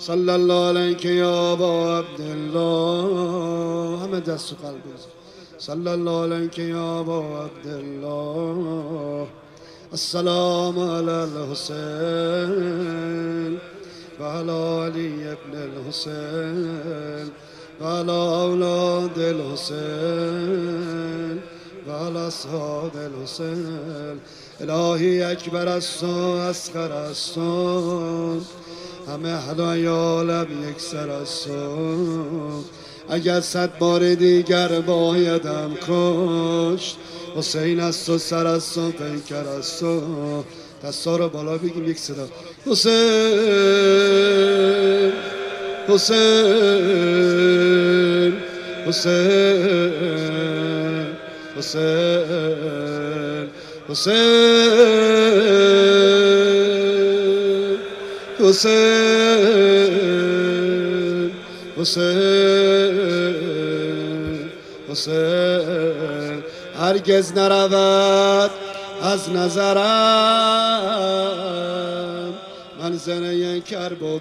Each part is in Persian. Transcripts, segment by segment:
صلی الله علیک یا ابا عبدالله. همه دست و قلب بزن. صلی الله علیک یا ابا عبدالله. السلام علی الحسین و علی علی ابن الحسین و علی اولاد الحسین و علی اصحاب الحسین. الهی اکبر است و اصغر است و همه هدایالم یک سر است و اگر 100 بار دیگر بایدم کشت. حسین است و سر است و پیکر است و دستا رو بالا بگیم یک صدا. حسین حسین حسین حسین حسین حسین حسین حسین هرگز نرود از نظرم منظره کرب و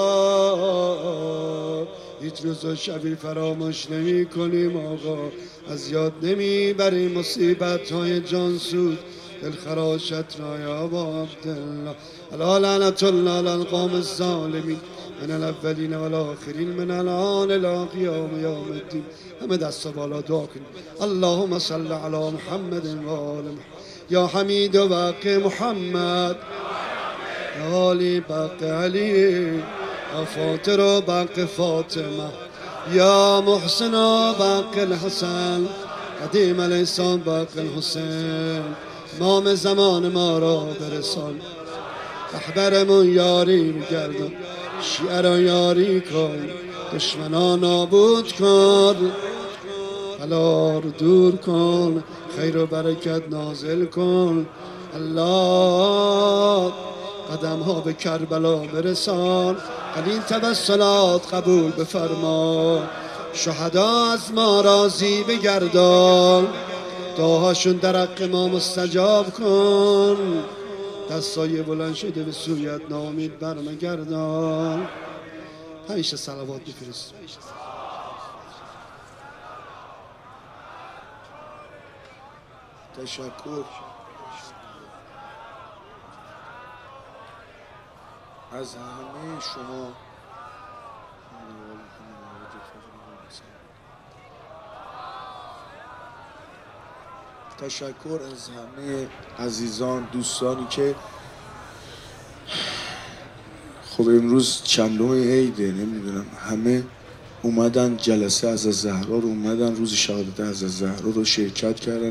بلا. هیچ روز و شبی فراموش نمی کنیم آقا، از یاد نمی بریم مصیبت های جانسود دلخراشت را یا ابا عبدالله. الا لعنت الله علی القوم الظالمین من الاولین و الاخرین من الان الی قیام یوم الدین. همه دست بالا دعا کنیم. اللهم صل علی محمد و آل محمد یا حمید و بق محمد یا علی بق علی یا فاطر و بق فاطمه یا محسن و بق الحسن قدیم الاحسان بق الحسین. امام زمان ما را برسان، رهبرمون یاری میگردن، شیعه را یاری کن، دشمنان نابود کن، بلا رو دور کن، خیر و برکت نازل کن. الله قدم ها به کربلا برسان، قلیل توسلات قبول بفرما، شهدا از ما راضی بگردان، دعاهاشون در حق ما مستجاب کن. دستای بلند شده به سویت ناامید برمگردان. همیشه صلوات بفرست. تشکر از همه شما. تشکر از همه عزیزان دوستانی که خب امروز چندم عیده نمیدونم همه اومدن جلسه از زهرا رو اومدن روز شهادت از زهرا رو شرکت کردن.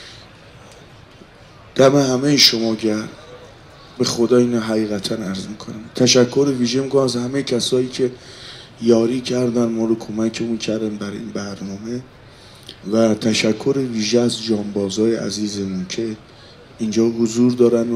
دم همه شما گرم. به خدا اینو حقیقتا عرض میکنم. تشکر ویژه میکنم از همه کسایی که یاری کردن ما رو کمکمون کردن برای این برنامه و تشکر ویژه از جانبازای عزیزمون که اینجا حضور دارن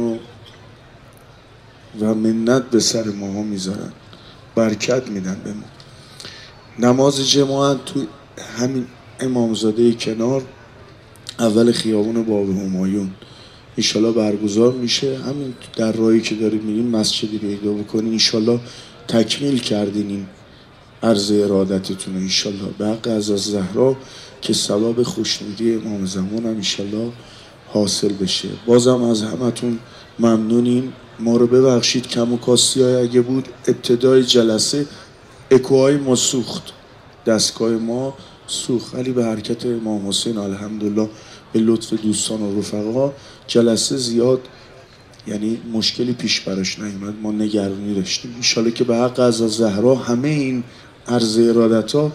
و منت به سر ماها میذارن، برکت میدن به ما. نماز جماعت تو همین امامزاده کنار اول خیابون باب همایون انشالله برگزار میشه. همین در راهی که داریم میریم مسجدی پیدا بکنین انشالله تکمیل کردین این عرض ارادتتون انشالله به حق عزیز زهرا که ثواب خوشنودی امام زمان هم انشالله حاصل بشه. بازم از همتون ممنونیم. ما رو ببخشید کم و کاستی های اگه بود ابتدای جلسه اکوهای ما سوخت، دستگاه ما سوخت، ولی به حرکت امام حسین الحمدلله به لطف دوستان و رفقا جلسه زیاد یعنی مشکلی پیش براش نیومد. ما نگرانی داشتیم انشالله که به حق از زهرا همه این عرض ارادت ها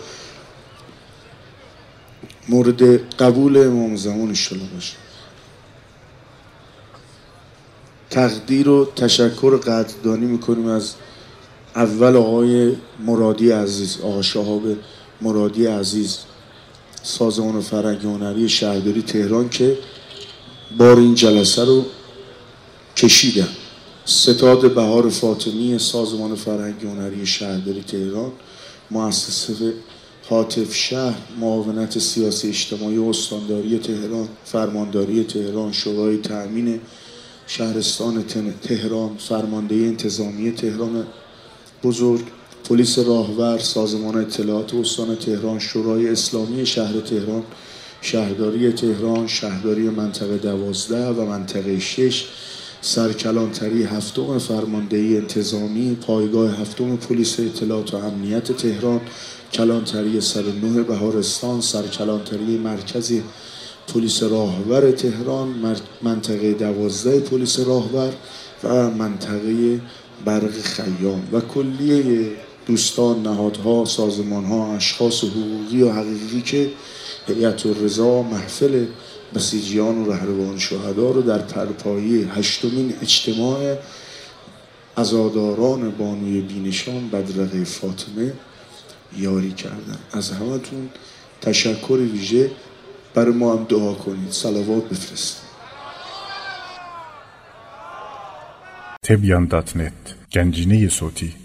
مورد قبول امام زمان انشالله باشه. تقدیر و تشکر قدردانی میکنیم از اول آقای مرادی عزیز، آقا شهاب مرادی عزیز، سازمان فرهنگ هنری شهرداری تهران که بار این جلسه رو کشیدن. ستاد بهار فاطمی سازمان فرهنگ هنری شهرداری تهران، مؤسسه هاتف شهر، معاونت سیاسی اجتماعی و استانداری تهران، فرمانداری تهران، شورای تأمین شهرستان تهران، فرماندهی انتظامی تهران بزرگ، پلیس راهور، سازمان اطلاعات استان تهران، شورای اسلامی شهر تهران، شهرداری تهران، شهرداری منطقه 12 و منطقه 6، سرکلانتری هفتم فرماندهی انتظامی، پایگاه هفتم پلیس اطلاعات و امنیت تهران، کلانتری 109 بهارستان، سرکلانتری مرکزی پلیس راهور تهران، منطقه 12 پلیس راهور و منطقه برق خیام و کلیه دوستان، نهادها، سازمانها، اشخاص حقوقی و حقیقی که هیئت الرضا محفل بسیجیان و رهروان شهدا رو در پرپایی 8مین اجتماع عزاداران بانوی بینشان بدرقه فاطمه یاری کردن. از همتون تشکر ویژه. برای ما هم دعا کنید، صلوات بفرستید. Tebyan.net Gencine صوتی